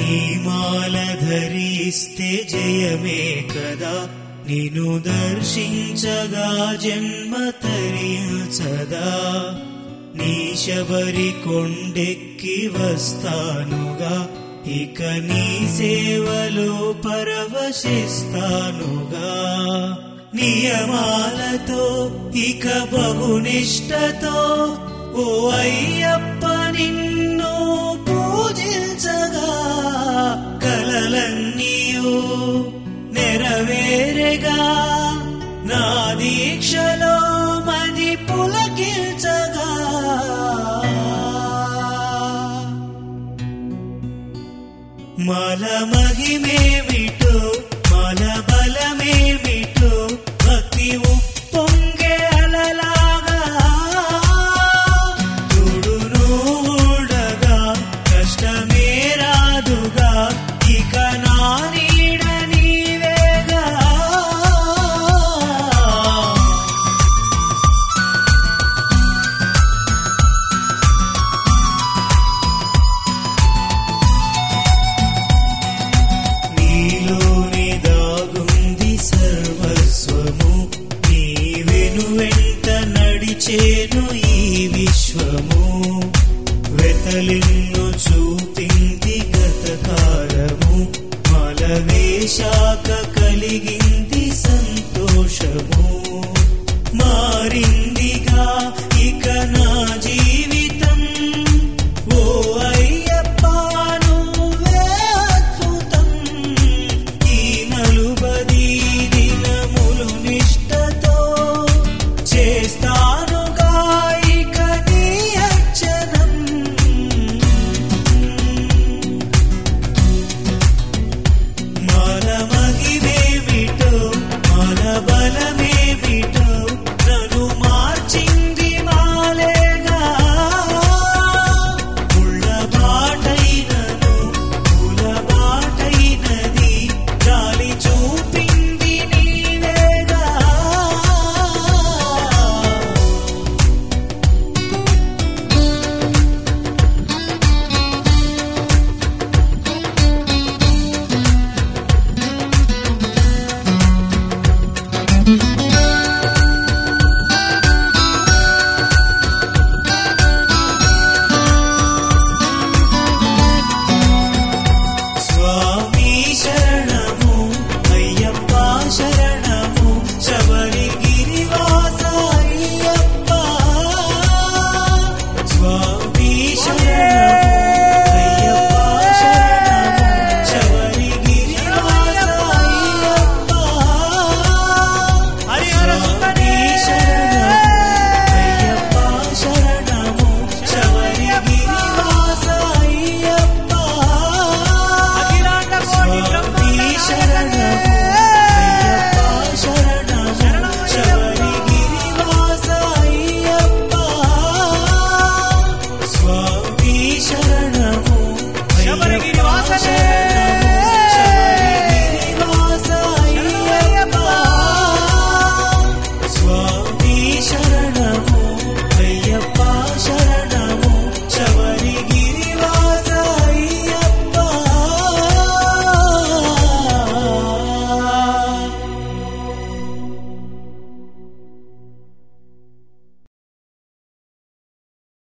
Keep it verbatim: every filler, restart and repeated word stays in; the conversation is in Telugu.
నీ మాల ధరిస్తే జయమే కదా, నిన్ను దర్శించగా జన్మ తరించదా. నీ శబరి కొండెక్కి వస్తానుగా, ఇక నీ సేవలో పరవశిస్తానుగా. నియమాలతో ఇక బహునిష్టతో ఓ అయ్యప్ప నిన్ను పూజించగా, కలలన్నీయు నెరవేరెగా. నా దీక్షలో మది పులకించగా, మాల మహిమేమిటో మాల బలమేమిటో భక్తి ఉప్పొంగే అలలాగా. తోడును ఉండగా కష్టమే రాదుగా, ఇక నా నీడ నీవేగా. నీలోనే దాగుంది సర్వస్వము, నీ వెను వెంట నడిచేను ఈ విశ్వము. వెతలిన్ను చూపింది గతకాలము, మాల వేశాక కలిగింది సంతోషము. మారిందిగా ఇక నా జీవితం, ఓ అయ్యప్ప నువ్వే అద్భుతం. ఈ నలుబది దినములు నిష్టతో చేస్తా